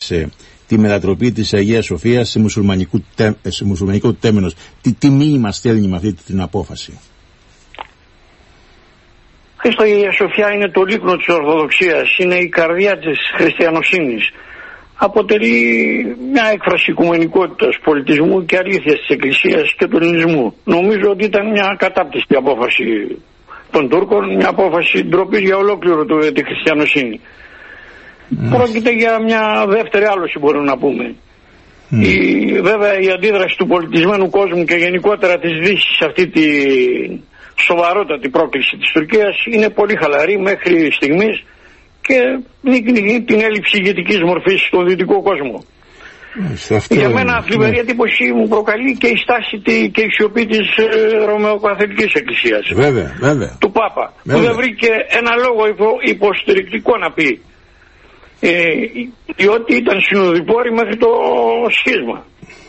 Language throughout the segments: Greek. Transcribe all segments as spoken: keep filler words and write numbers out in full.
αποφάσισε τη μετατροπή της Αγίας Σοφίας σε, μουσουλμανικού, σε μουσουλμανικό τέμενος. Τι, τι μήνυμα στέλνει με αυτή την απόφαση? Χριστό, η Αγία Σοφιά είναι το λίκνο της Ορθοδοξίας, είναι η καρδιά της χριστιανοσύνης. Αποτελεί μια έκφραση οικουμενικότητας, πολιτισμού και αλήθειας της Εκκλησίας και του ελληνισμού. Νομίζω ότι ήταν μια κατάπτυστη απόφαση των Τούρκων, μια απόφαση ντροπής για ολόκληρο το, τη χριστιανοσύνη. Mm. Πρόκειται για μια δεύτερη άλωση, μπορούμε να πούμε. Mm. Η, βέβαια η αντίδραση του πολιτισμένου κόσμου και γενικότερα της Δύσης σε αυτή τη σοβαρότατη πρόκληση της Τουρκίας είναι πολύ χαλαρή μέχρι στιγμής και δείχνει την έλλειψη ηγετικής μορφής στον δυτικό κόσμο. Αυτό... Για μένα θλιβερή ναι. εντύπωση μου προκαλεί και η στάση και η σιωπή της ε, Ρωμαιοκαθολικής Εκκλησίας. Βέβαια, βέβαια. Του Πάπα. Βέβαια. Που δεν βρήκε ένα λόγο υπο, υποστηρικτικό να πει. Ε, διότι ήταν συνοδοιπόροι μέχρι το σχίσμα.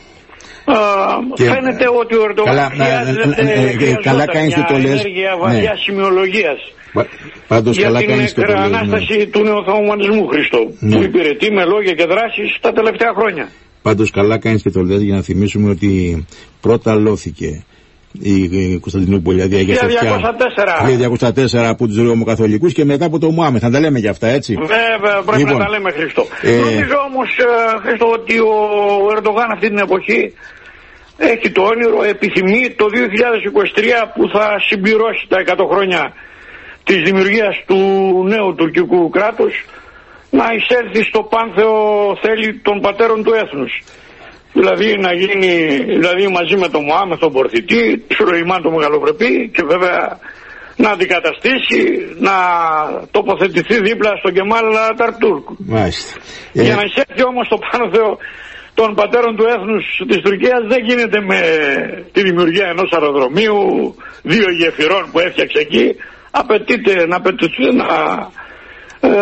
Και... Φαίνεται ότι ο Ερντογάν χρειάζεται καλά κάνεις και το λες. Ενέργεια βαθιά ναι. σημειολογίας. Πάντως, για καλά την ανάσταση ναι. του νεοθωμανισμού, Χριστό, ναι. που υπηρετεί με λόγια και δράσεις τα τελευταία χρόνια. Πάντως καλά κάνεις και το λες, για να θυμίσουμε ότι πρώτα λώθηκε η Κωνσταντινούπολη, δηλαδή η Αγία Σοφιά χίλια διακόσια τέσσερα από τους Ρωμαιοκαθολικούς και μετά από το Μωάμεθ. Θα τα λέμε για αυτά, έτσι. Βέβαια, πρέπει λοιπόν, να τα λέμε, Χριστό. Ε... Νομίζω όμως, Χριστό, ότι ο Ερντογάν αυτή την εποχή έχει το όνειρο, επιθυμεί το δύο χιλιάδες είκοσι τρία που θα συμπληρώσει τα εκατό χρόνια της δημιουργίας του νέου τουρκικού κράτους να εισέλθει στο πάνθεο θέλει των πατέρων του έθνους. Δηλαδή να γίνει, δηλαδή μαζί με τον Μωάμεθ τον Πορθητή, Σουλεϊμάν τον Μεγαλοπρεπή και βέβαια να αντικαταστήσει, να τοποθετηθεί δίπλα στον Κεμάλ Ατατούρκ. Μάλιστα. Για ε... να εισέλθει όμως στο πάνθεο των πατέρων του έθνους της Τουρκίας δεν γίνεται με τη δημιουργία ενός αεροδρομίου, δύο γεφυρών που έφτιαξε εκεί. Απαιτείται να, απαιτείται να, ε,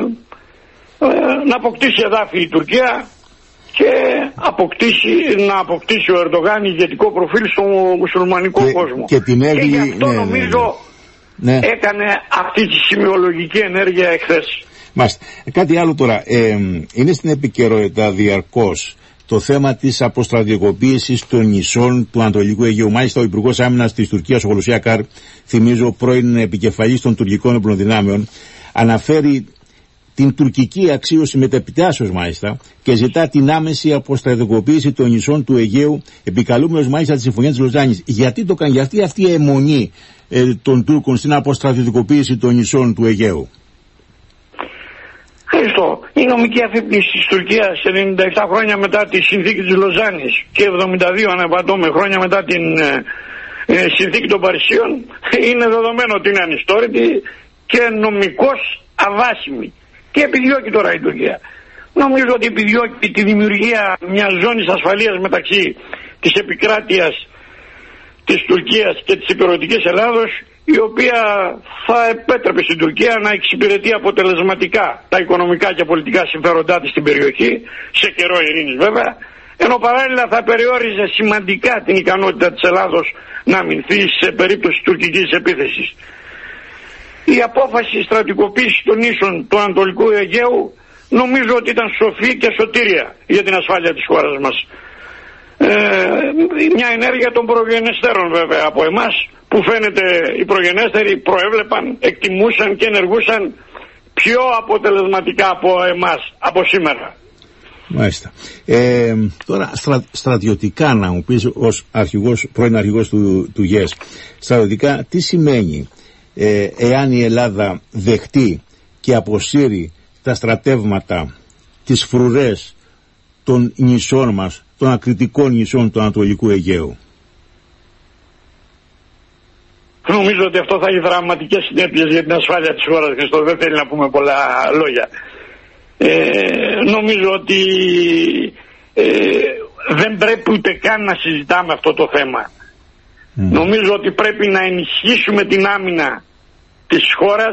ε, να αποκτήσει εδάφη η Τουρκία και αποκτήσει, να αποκτήσει ο Ερντογάν ηγετικό προφίλ στο μουσουλμανικό και, κόσμο. Και, την και γι' αυτό ναι, νομίζω ναι, ναι. έκανε αυτή τη σημειολογική ενέργεια εχθές. Μάλιστα. Κάτι άλλο τώρα. Ε, είναι στην επικαιρότητα διαρκώς το θέμα της αποστρατιωτικοποίησης των νησών του Ανατολικού Αιγαίου. Μάλιστα, ο Υπουργός Άμυνας της Τουρκίας, ο Χολουσιάκαρ, θυμίζω πρώην επικεφαλής των τουρκικών επλοδυνάμεων, αναφέρει την τουρκική αξίωση μετεπιτάσεως μάλιστα και ζητά την άμεση αποστρατιωτικοποίηση των νησών του Αιγαίου, επικαλούμενος μάλιστα τη Συμφωνία της Λοζάνης. Γιατί το κάνει, γιατί αυτή η αιμονή ε, των Τούρκων στην αποστρατιωτικοποίηση των νησών του Αιγαίου? Χριστό, η νομική αφύπνιση της Τουρκίας ενενήντα επτά χρόνια μετά τη συνθήκη της Λοζάνης και εβδομήντα δύο αναπατώμε χρόνια μετά την ε, ε, συνθήκη των Παρισίων είναι δεδομένο ότι είναι ανιστόρητη και νομικώς αβάσιμη. Και επιδιώκει τώρα η Τουρκία. Νομίζω ότι επιδιώκει τη δημιουργία μιας ζώνης ασφαλείας μεταξύ της επικράτειας της Τουρκίας και της υπηρετικής Ελλάδος, η οποία θα επέτρεπε στην Τουρκία να εξυπηρετεί αποτελεσματικά τα οικονομικά και πολιτικά συμφέροντά της στην περιοχή, σε καιρό ειρήνης βέβαια, ενώ παράλληλα θα περιόριζε σημαντικά την ικανότητα της Ελλάδος να αμυνθεί σε περίπτωση τουρκικής επίθεσης. Η απόφαση στρατικοποίησης των νήσων του Ανατολικού Αιγαίου νομίζω ότι ήταν σοφή και σωτήρια για την ασφάλεια της χώρας μας. Ε, μια ενέργεια των προγενεστέρων βέβαια από εμάς, που φαίνεται οι προγενέστεροι προέβλεπαν, εκτιμούσαν και ενεργούσαν πιο αποτελεσματικά από εμάς, από σήμερα. Μάλιστα. Ε, τώρα στρα, στρατιωτικά να μου πεις ως αρχηγός, πρώην αρχηγός του, του ΓΕΣ, στρατιωτικά τι σημαίνει ε, εάν η Ελλάδα δεχτεί και αποσύρει τα στρατεύματα, τις φρουρές των νησών μας, των ακριτικών νησών του Ανατολικού Αιγαίου? Νομίζω ότι αυτό θα έχει δραματικές συνέπειες για την ασφάλεια της χώρας, Χριστό. Δεν θέλει να πούμε πολλά λόγια. Ε, νομίζω ότι ε, δεν πρέπει ούτε καν να συζητάμε αυτό το θέμα. Mm. Νομίζω ότι πρέπει να ενισχύσουμε την άμυνα της χώρας,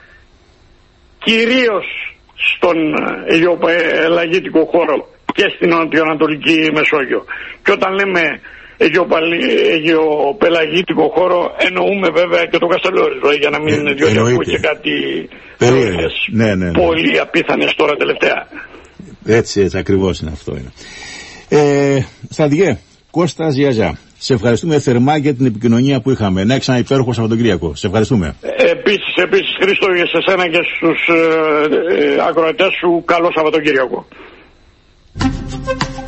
κυρίως στον αιγαιοπελαγίτικο χώρο και στην Νοτιοανατολική Μεσόγειο. Και όταν λέμε αιγαιοπελαγίτικο χώρο εννοούμε βέβαια και το Καστελόριζο, για να μην ε, διότι ακούω και κάτι ναι, ναι, ναι. πολύ απίθανες τώρα τελευταία. Έτσι, έτσι, ακριβώς είναι αυτό. Είναι. Ε, Στρατηγέ, Κώστας Γιαζιά, σε ευχαριστούμε θερμά για την επικοινωνία που είχαμε. Να έχεις ένα υπέροχο Σαββατοκύριακο. Σε ευχαριστούμε. Ε, επίσης, επίσης, Χρήστο, για εσένα και στους ε, ε, ακροατές σου, καλό Σαββατοκύριακο.